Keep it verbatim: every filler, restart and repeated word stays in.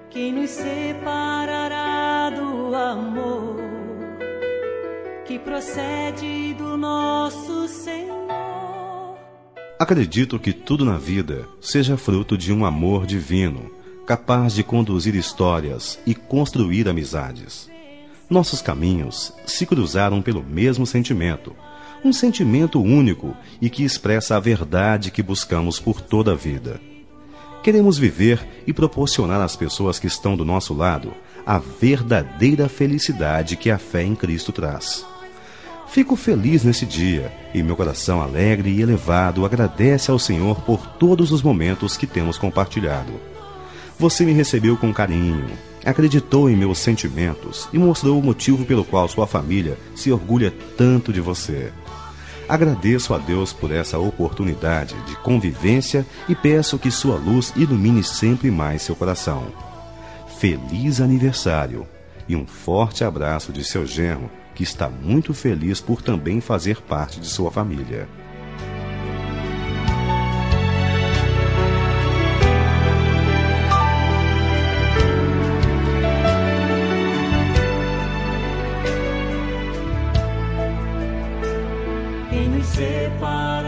Quem nos separará do amor que procede do nosso Senhor? Acredito que tudo na vida seja fruto de um amor divino, capaz de conduzir histórias e construir amizades. Nossos caminhos se cruzaram pelo mesmo sentimento, um sentimento único e que expressa a verdade que buscamos por toda a vida. Queremos viver e proporcionar às pessoas que estão do nosso lado a verdadeira felicidade que a fé em Cristo traz. Fico feliz nesse dia e meu coração alegre e elevado agradece ao Senhor por todos os momentos que temos compartilhado. Você me recebeu com carinho, acreditou em meus sentimentos e mostrou o motivo pelo qual sua família se orgulha tanto de você. Agradeço a Deus por essa oportunidade de convivência e peço que sua luz ilumine sempre mais seu coração. Feliz aniversário e um forte abraço de seu genro, que está muito feliz por também fazer parte de sua família. Quem nos separa